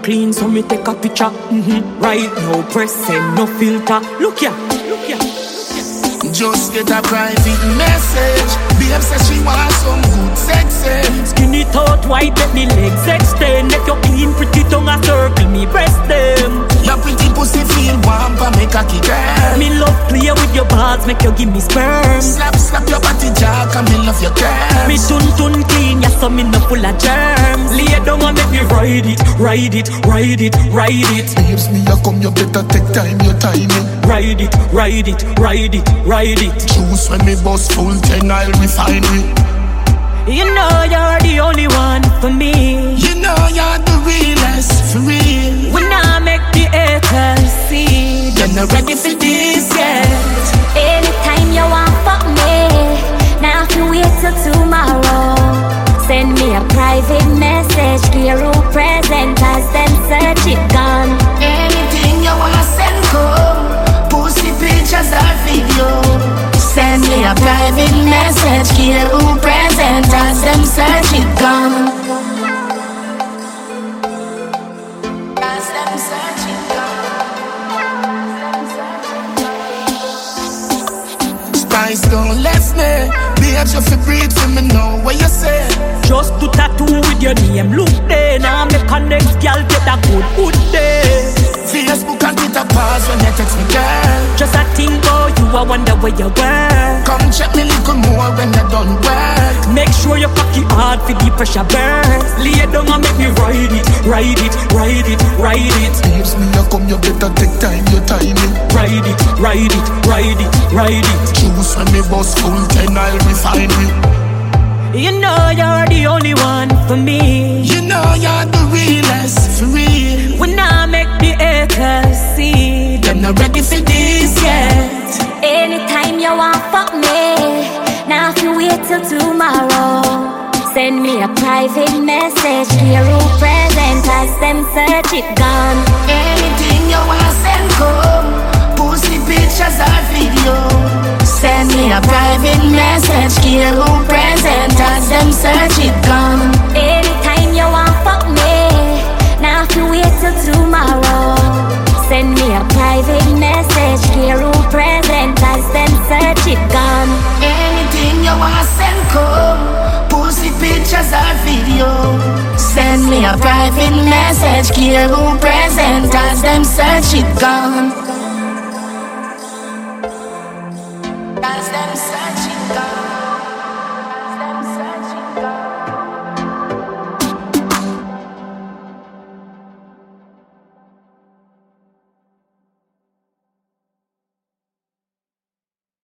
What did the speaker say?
clean, so me take a picture. Right now, press send, no filter. Look ya, look ya. Just get a private message. Babe says she wants some good sex. Skinny thought white, let me legs extend. Make your clean, pretty tongue a circle, me breast them. Your pretty pussy feel warm, but make a kick girl. Me love play with your balls, make you give me sperm. Slap, slap your body jack, and me love your curves. Me tun clean, yeah, so me no full of germs. Lay down and make me ride it, ride it, ride it, ride it. Babes, me a come, you better take time, your timing. Ride it, ride it, ride it, ride it. Choose when me bust full 10, I'll refine it. You know you're the only one for me. You know you're the realest, for real. When I make the haters see, you're not ready for this yet. Anytime you want fuck me, now if you wait till tomorrow, send me a private message, Kiro present as them search it gone. Anything you wanna send home, pussy pictures or video, send me a private message, Kiro present as them search it gone. As them search it gone. Spice don't let me. Babes, you feel breathe for me know what you say. Just to tattoo with your name, look there. Now me connect, girl, get a good day. Facebook and Twitter pause when you text me, girl. Just a think about you, I wonder where you were. Come check me little more when you done work. Make sure you cocky hard for the pressure burn. Lay down and make me ride it, ride it, ride it, ride it. Babes, me a come, you better take time, your timing. Ride it, ride it, ride it, ride it. Choose when me bust full 10, I'll refine it. You know you're the only one for me. You know you're the realest, for real. When I make the haters see, they're not ready for this yet. Anytime you want fuck me, now if you wait till tomorrow, send me a private message, Kiro present as them search it gone. Anything you wanna send home, pussy pictures or video, send me a private message, Kiro present as them search it gone. Anytime you want fuck me, now if you wait till tomorrow, send me a private message, Kiro present as them search it gone. Anything you wanna send home, pussy pictures or video, send me a private message, Kiro present as them search it gone. As them search it gone.